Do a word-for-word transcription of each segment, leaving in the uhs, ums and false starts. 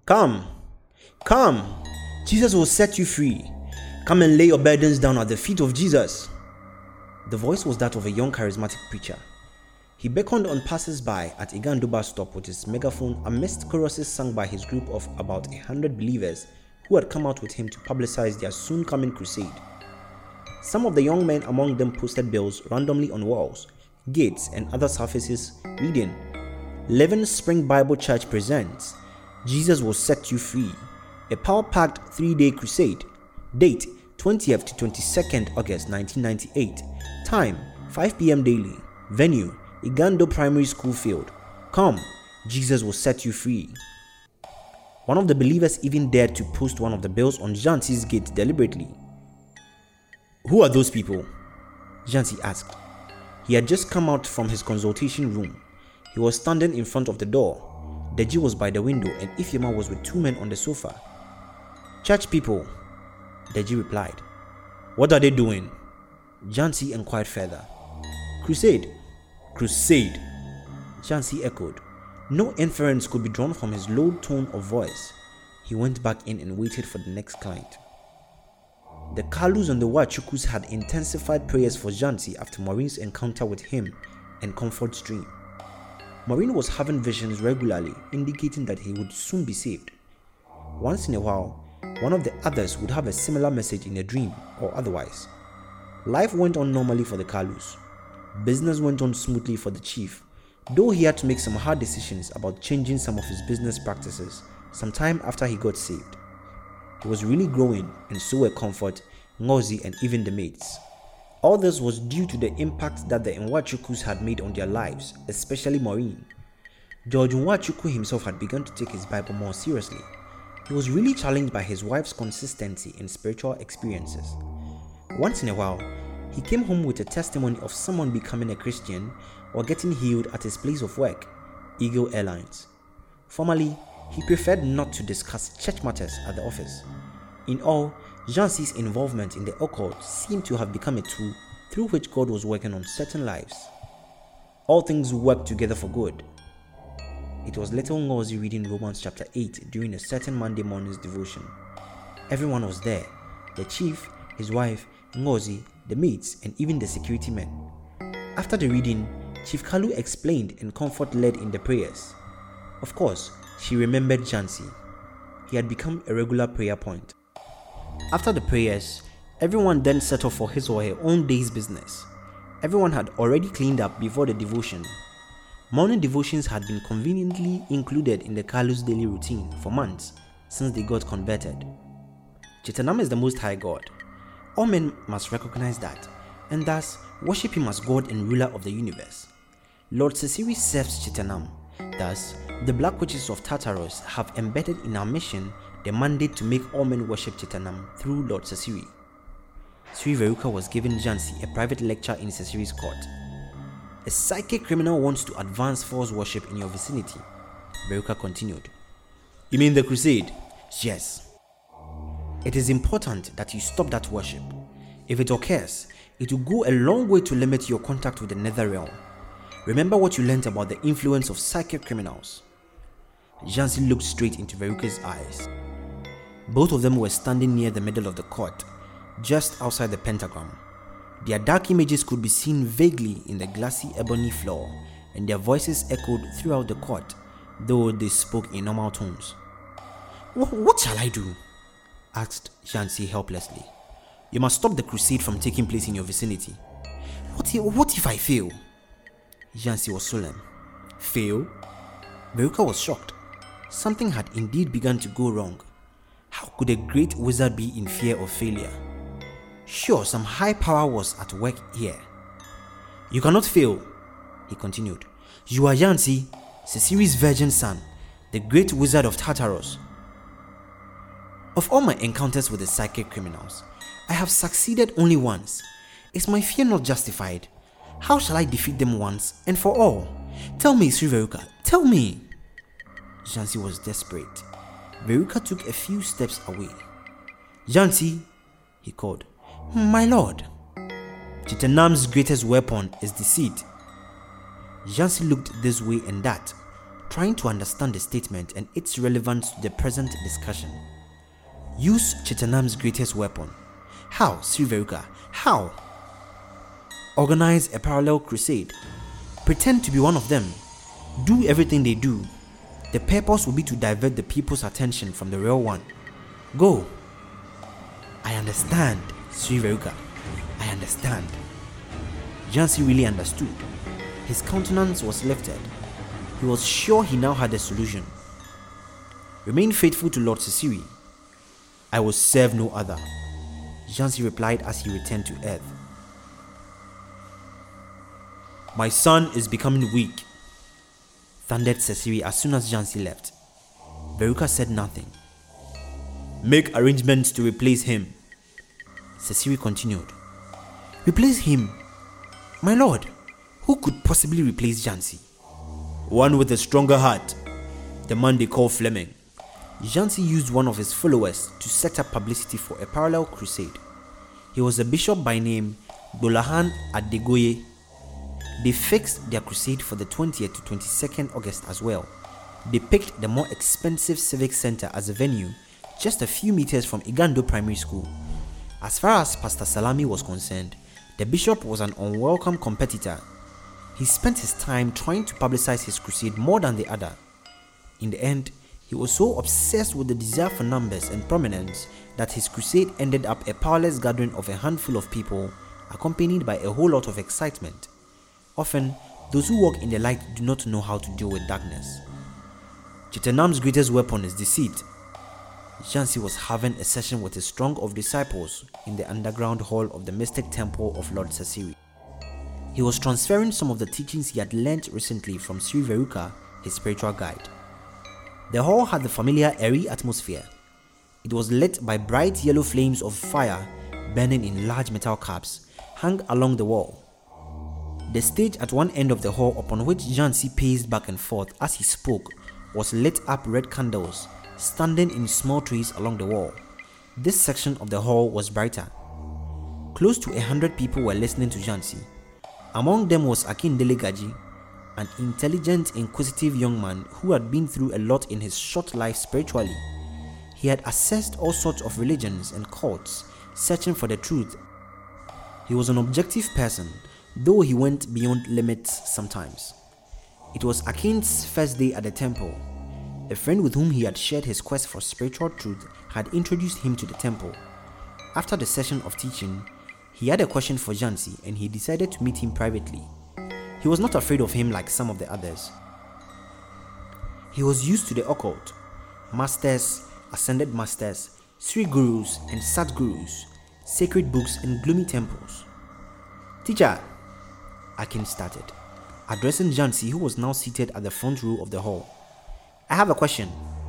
Come, come, Jesus will set you free. Come and lay your burdens down at the feet of Jesus. The voice was that of a young charismatic preacher. He beckoned on passers-by at Igando bus stop with his megaphone amidst choruses sung by his group of about a hundred believers who had come out with him to publicize their soon-coming crusade. Some of the young men among them posted bills randomly on walls, gates, and other surfaces reading, Living Spring Bible Church presents Jesus Will Set You Free, a power-packed three-day crusade. Date twentieth to twenty-second August nineteen ninety-eight. Time five p.m. daily. Venue Igando Primary School Field. Come, Jesus will set you free. One of the believers even dared to post one of the bills on Jansi's gate deliberately. Who are those people? Jansi asked. He had just come out from his consultation room. He was standing in front of the door. Deji was by the window and Ifyema was with two men on the sofa. Church people, Deji replied. What are they doing? Jansi inquired further. Crusade. Crusade, Jansi echoed. No inference could be drawn from his low tone of voice. He went back in and waited for the next client. The Kalus and the Wachukus had intensified prayers for Jansi after Maureen's encounter with him and Comfort's dream. Maureen was having visions regularly, indicating that he would soon be saved. Once in a while, one of the others would have a similar message in a dream or otherwise. Life went on normally for the Kalus. Business went on smoothly for the chief, though he had to make some hard decisions about changing some of his business practices sometime after he got saved. He was really growing, and so were Comfort, Ngozi, and even the mates. All this was due to the impact that the Nwachukus had made on their lives, especially Maureen. George Nwachuku himself had begun to take his Bible more seriously. He was really challenged by his wife's consistency in spiritual experiences. Once in a while, he came home with a testimony of someone becoming a Christian or getting healed at his place of work, Eagle Airlines. Formerly, he preferred not to discuss church matters at the office. In all, Jansi's involvement in the occult seemed to have become a tool through which God was working on certain lives. All things worked together for good. It was little Ngozi reading Romans chapter eight during a certain Monday morning's devotion. Everyone was there, the chief, his wife, Ngozi, the mates, and even the security men. After the reading, Chief Kalu explained and Comfort led in the prayers. Of course, she remembered Jansi. He had become a regular prayer point. After the prayers, everyone then set off for his or her own day's business. Everyone had already cleaned up before the devotion. Morning devotions had been conveniently included in the Kalu's daily routine for months since they got converted. Chitanam is the Most High God. All men must recognize that, and thus worship him as God and ruler of the universe. Lord Sisiri serves Chitanam. Thus, the Black Witches of Tartarus have embedded in our mission the mandate to make all men worship Chitanam through Lord Sisiri. Sri Veruka was giving Jansi a private lecture in Sisiri's court. A psychic criminal wants to advance false worship in your vicinity, Veruka continued. You mean the crusade? Yes. It is important that you stop that worship. If it occurs, it will go a long way to limit your contact with the nether realm. Remember what you learned about the influence of psychic criminals. Jansi looked straight into Veruka's eyes. Both of them were standing near the middle of the court, just outside the pentagram. Their dark images could be seen vaguely in the glassy ebony floor, and their voices echoed throughout the court, though they spoke in normal tones. What shall I do? Asked Jansi helplessly. You must stop the crusade from taking place in your vicinity. What if, what if I fail? Jansi was solemn. Fail? Veruka was shocked. Something had indeed begun to go wrong. How could a great wizard be in fear of failure? Sure, some high power was at work here. You cannot fail, he continued. You are Jansi, Sisiri's virgin son, the great wizard of Tartarus. Of all my encounters with the psychic criminals, I have succeeded only once. Is my fear not justified? How shall I defeat them once and for all? Tell me, Sri Veruka, tell me. Jansi was desperate. Veruka took a few steps away. Jansi, he called. My lord. Chitanam's greatest weapon is deceit. Jansi looked this way and that, trying to understand the statement and its relevance to the present discussion. Use Chitanam's greatest weapon. How, Sri Veruka? How? Organize a parallel crusade. Pretend to be one of them. Do everything they do. The purpose will be to divert the people's attention from the real one. Go. I understand, Sri Veruka. I understand. Jhansi really understood. His countenance was lifted. He was sure he now had a solution. Remain faithful to Lord Sisiri. I will serve no other, Jhansi replied as he returned to earth. My son is becoming weak, thundered Sisiri as soon as Jhansi left. Veruka said nothing. Make arrangements to replace him, Sisiri continued. Replace him? My lord, who could possibly replace Jhansi? One with a stronger heart, the man they call Fleming. Jhansi used one of his followers to set up publicity for a parallel crusade. He was a bishop by name Dolahan Adegoye. They fixed their crusade for the twentieth to twenty-second August as well. They picked the more expensive civic center as a venue, just a few meters from Igando Primary School. As far as Pastor Salami was concerned, the bishop was an unwelcome competitor. He spent his time trying to publicize his crusade more than the other. In the end, he was so obsessed with the desire for numbers and prominence that his crusade ended up a powerless gathering of a handful of people, accompanied by a whole lot of excitement. Often, those who walk in the light do not know how to deal with darkness. Chitanam's greatest weapon is deceit. Jhansi was having a session with a throng of disciples in the underground hall of the mystic temple of Lord Sisiri. He was transferring some of the teachings he had learnt recently from Sri Veruka, his spiritual guide. The hall had the familiar airy atmosphere. It was lit by bright yellow flames of fire burning in large metal cups hung along the wall. The stage at one end of the hall, upon which Jhansi paced back and forth as he spoke, was lit up red candles standing in small trees along the wall. This section of the hall was brighter. Close to a hundred people were listening to Jhansi. Among them was Akindele Gaji, an intelligent, inquisitive young man who had been through a lot in his short life spiritually. He had assessed all sorts of religions and cults, searching for the truth. He was an objective person, though he went beyond limits sometimes. It was Akin's first day at the temple. A friend with whom he had shared his quest for spiritual truth had introduced him to the temple. After the session of teaching, he had a question for Jhansi and he decided to meet him privately. He was not afraid of him like some of the others. He was used to the occult, masters, ascended masters, Sri Gurus and Sat Gurus, sacred books and gloomy temples. Teacher, Akin started, addressing Jhansi, who was now seated at the front row of the hall. I have a question.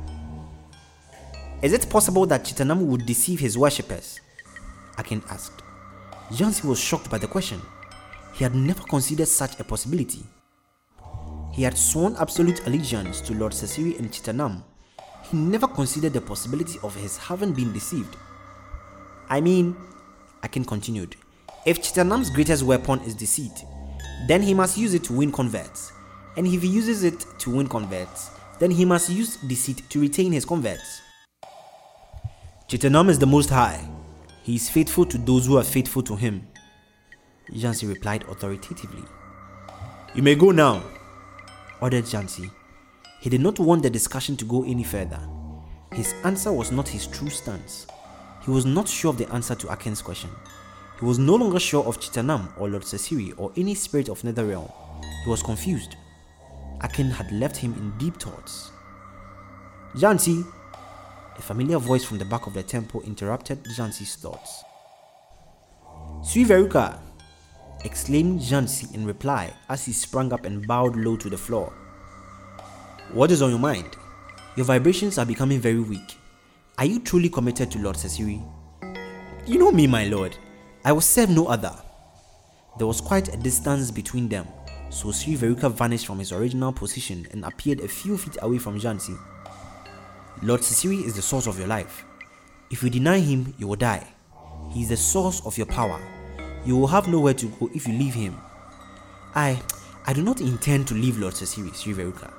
Is it possible that Chitanam would deceive his worshippers? Akin asked. Jhansi was shocked by the question. He had never considered such a possibility. He had sworn absolute allegiance to Lord Sisiri and Chitanam. He never considered the possibility of his having been deceived. I mean, Akin continued, if Chitanam's greatest weapon is deceit, then he must use it to win converts. And if he uses it to win converts, then he must use deceit to retain his converts. Chitanam is the Most High. He is faithful to those who are faithful to him, Jhansi replied authoritatively. You may go now, ordered Jhansi. He did not want the discussion to go any further. His answer was not his true stance. He was not sure of the answer to Akin's question. He was no longer sure of Chitanam or Lord Sisiri or any spirit of Netherrealm. He was confused. Akin had left him in deep thoughts. Jhansi! A familiar voice from the back of the temple interrupted Jhansi's thoughts. Sri Veruka! Exclaimed Jhansi in reply as he sprang up and bowed low to the floor. What is on your mind? Your vibrations are becoming very weak. Are you truly committed to Lord Sisiri? You know me, my lord. I will serve no other. There was quite a distance between them, so Sri Veruka vanished from his original position and appeared a few feet away from Jhansi. Lord Sisiri is the source of your life. If you deny him, you will die. He is the source of your power. You will have nowhere to go if you leave him. I, I do not intend to leave Lord Sisiri, Sri Veruka.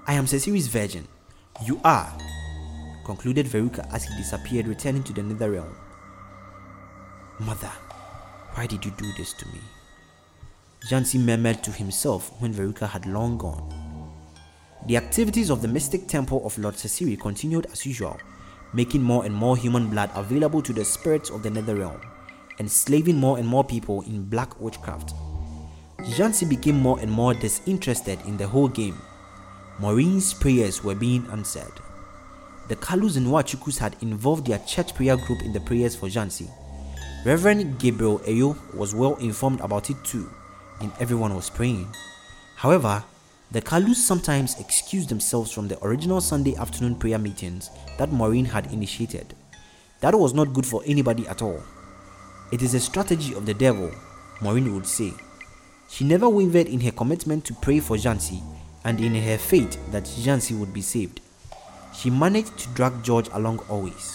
I am Cecili's virgin. You are, concluded Veruca as he disappeared, returning to the nether realm. Mother, why did you do this to me? Jansi murmured to himself when Veruca had long gone. The activities of the mystic temple of Lord Cecily continued as usual, making more and more human blood available to the spirits of the nether realm, enslaving more and more people in black witchcraft. Jansi became more and more disinterested in the whole game. Maureen's prayers were being answered. The Kalus and Wachukus had involved their church prayer group in the prayers for Jansi. Reverend Gabriel Eyo was well informed about it too, and everyone was praying. However, the Kalus sometimes excused themselves from the original Sunday afternoon prayer meetings that Maureen had initiated. That was not good for anybody at all. It is a strategy of the devil, Maureen would say. She never wavered in her commitment to pray for Jansi and in her faith that Jansi would be saved. She managed to drag George along always.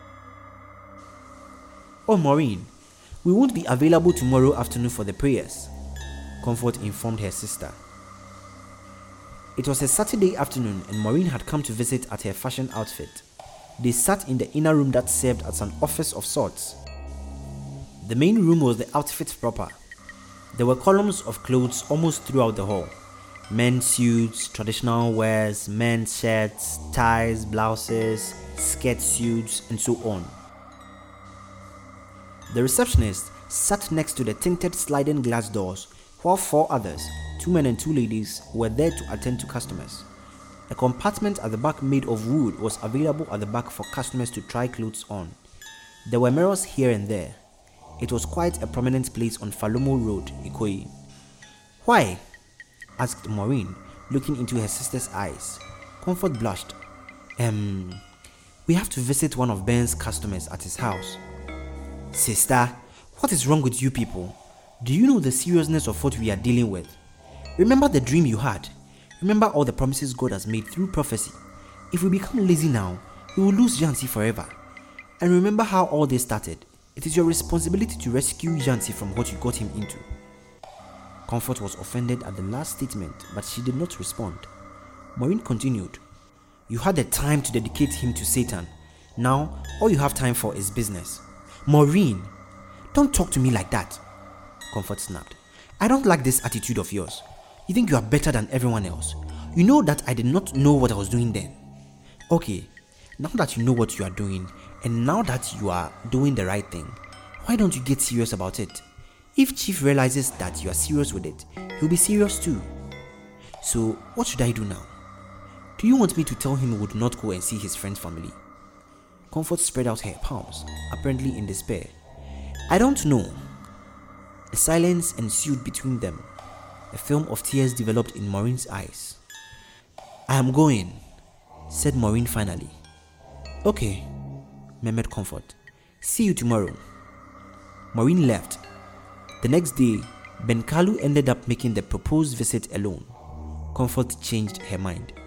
Oh Maureen, we won't be available tomorrow afternoon for the prayers, Comfort informed her sister. It was a Saturday afternoon and Maureen had come to visit at her fashion outfit. They sat in the inner room that served as an office of sorts. The main room was the outfit proper. There were columns of clothes almost throughout the hall. Men's suits, traditional wears, men's shirts, ties, blouses, skirt suits, and so on. The receptionist sat next to the tinted sliding glass doors, while four others, two men and two ladies, were there to attend to customers. A compartment at the back made of wood was available at the back for customers to try clothes on. There were mirrors here and there. It was quite a prominent place on Falomo Road, Ikoyi. Why? Asked Maureen, looking into her sister's eyes. Comfort blushed. Um, we have to visit one of Ben's customers at his house. Sister, what is wrong with you people? Do you know the seriousness of what we are dealing with? Remember the dream you had. Remember all the promises God has made through prophecy. If we become lazy now, we will lose Jansi forever. And remember how all this started. It is your responsibility to rescue Jansi from what you got him into. Comfort was offended at the last statement, but she did not respond. Maureen continued. You had the time to dedicate him to Satan. Now, all you have time for is business. Maureen, don't talk to me like that, Comfort snapped. I don't like this attitude of yours. You think you are better than everyone else. You know that I did not know what I was doing then. Okay, now that you know what you are doing, and now that you are doing the right thing, why don't you get serious about it? If Chief realizes that you are serious with it, he'll be serious too. So, what should I do now? Do you want me to tell him he would not go and see his friend's family? Comfort spread out her palms, apparently in despair. I don't know. A silence ensued between them. A film of tears developed in Maureen's eyes. I am going, said Maureen finally. Okay, murmured Comfort. See you tomorrow. Maureen left. The next day, Ben Kalu ended up making the proposed visit alone. Comfort changed her mind.